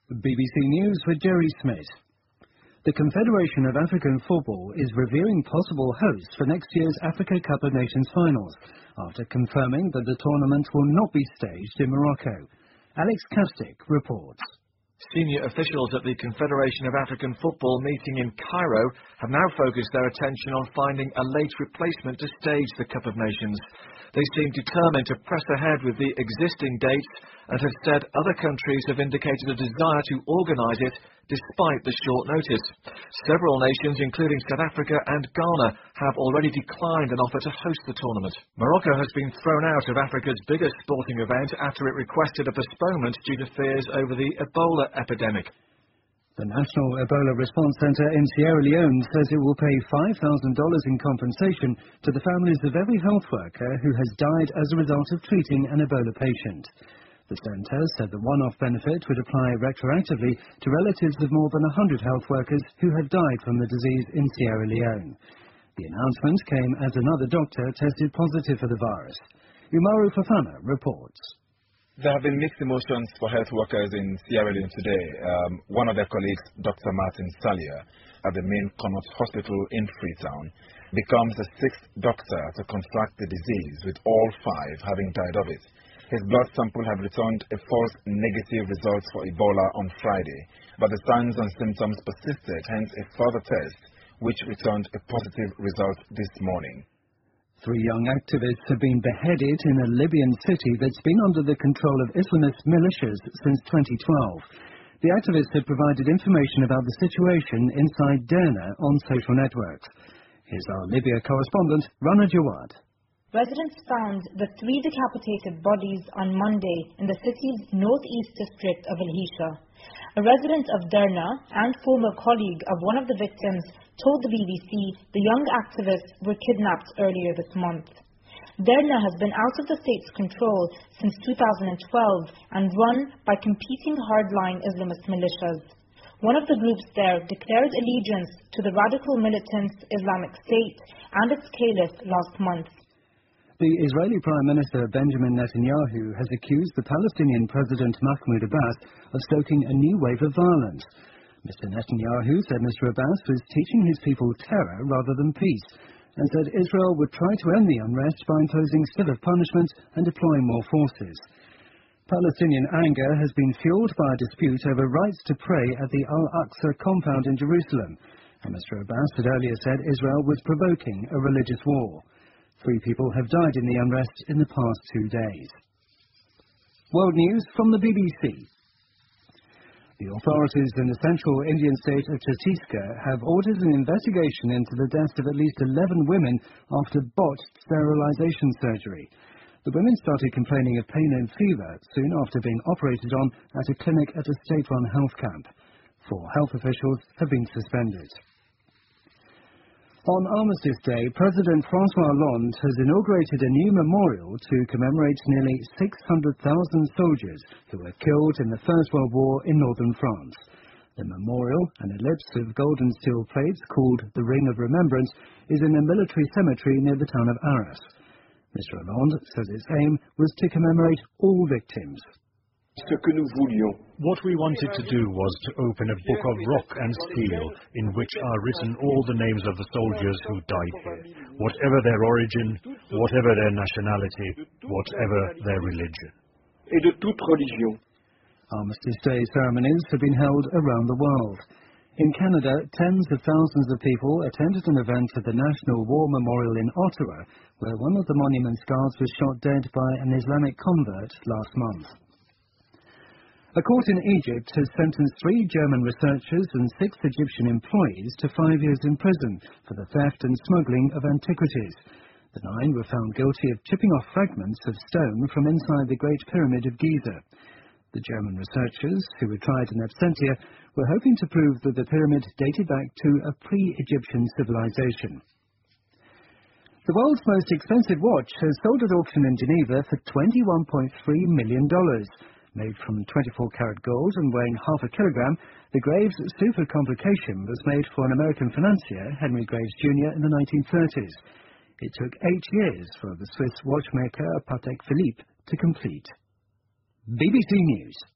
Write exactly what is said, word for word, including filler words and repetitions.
B B C News with Jerry Smith. The Confederation of African Football is revealing possible hosts for next year's Africa Cup of Nations finals, after confirming that the tournament will not be staged in Morocco. Alex Kastic reports. Senior officials at the Confederation of African Football meeting in Cairo have now focused their attention on finding a late replacement to stage the Cup of Nations. They seem determined to press ahead with the existing dates and have said other countries have indicated a desire to organise it despite the short notice. Several nations, including South Africa and Ghana, have already declined an offer to host the tournament. Morocco has been thrown out of Africa's biggest sporting event after it requested a postponement due to fears over the Ebola epidemic. The National Ebola Response Centre in Sierra Leone says it will pay five thousand dollars in compensation to the families of every health worker who has died as a result of treating an Ebola patient. The centre said the one-off benefit would apply retroactively to relatives of more than one hundred health workers who had died from the disease in Sierra Leone. The announcement came as another doctor tested positive for the virus. Umaru Fafana reports. There have been mixed emotions for health workers in Sierra Leone today. Um, one of their colleagues, Doctor Martin Salia, at the main Connaught Hospital in Freetown, becomes the sixth doctor to contract the disease, with all five having died of it. His blood sample had returned a false negative result for Ebola on Friday, but the signs and symptoms persisted, hence a further test, which returned a positive result this morning. Three young activists have been beheaded in a Libyan city that's been under the control of Islamist militias since twenty twelve. The activists had provided information about the situation inside Derna on social networks. Here's our Libya correspondent, Rana Jawad. Residents found the three decapitated bodies on Monday in the city's northeast district of El-Hisha. A resident of Derna and former colleague of one of the victims told the B B C the young activists were kidnapped earlier this month. Derna has been out of the state's control since two thousand twelve and run by competing hardline Islamist militias. One of the groups there declared allegiance to the radical militant Islamic State and its caliph last month. The Israeli Prime Minister Benjamin Netanyahu has accused the Palestinian President Mahmoud Abbas of stoking a new wave of violence. Mister Netanyahu said Mister Abbas was teaching his people terror rather than peace, and said Israel would try to end the unrest by imposing severe punishment and deploying more forces. Palestinian anger has been fueled by a dispute over rights to pray at the Al-Aqsa compound in Jerusalem, and Mister Abbas had earlier said Israel was provoking a religious war. Three people have died in the unrest in the past two days. World news from the B B C. The authorities in the central Indian state of Chhattisgarh have ordered an investigation into the deaths of at least eleven women after botched sterilization surgery. The women started complaining of pain and fever soon after being operated on at a clinic at a state-run health camp. Four health officials have been suspended. On Armistice Day, President François Hollande has inaugurated a new memorial to commemorate nearly six hundred thousand soldiers who were killed in the First World War in northern France. The memorial, an ellipse of gold and steel plates called the Ring of Remembrance, is in a military cemetery near the town of Arras. Mister Hollande says its aim was to commemorate all victims. What we wanted to do was to open a book of rock and steel in which are written all the names of the soldiers who died here, whatever their origin, whatever their nationality, whatever their religion. Armistice Day ceremonies have been held around the world. In Canada, tens of thousands of people attended an event at the National War Memorial in Ottawa, where one of the monument's guards was shot dead by an Islamic convert last month. A court in Egypt has sentenced three German researchers and six Egyptian employees to five years in prison for the theft and smuggling of antiquities. The nine were found guilty of chipping off fragments of stone from inside the Great Pyramid of Giza. The German researchers, who were tried in absentia, were hoping to prove that the pyramid dated back to a pre-Egyptian civilization. The world's most expensive watch has sold at auction in Geneva for twenty-one point three million dollars. Made from twenty-four karat gold and weighing half a kilogram, the Graves Super Complication was made for an American financier, Henry Graves Junior in the nineteen thirties. It took eight years for the Swiss watchmaker Patek Philippe to complete. B B C News.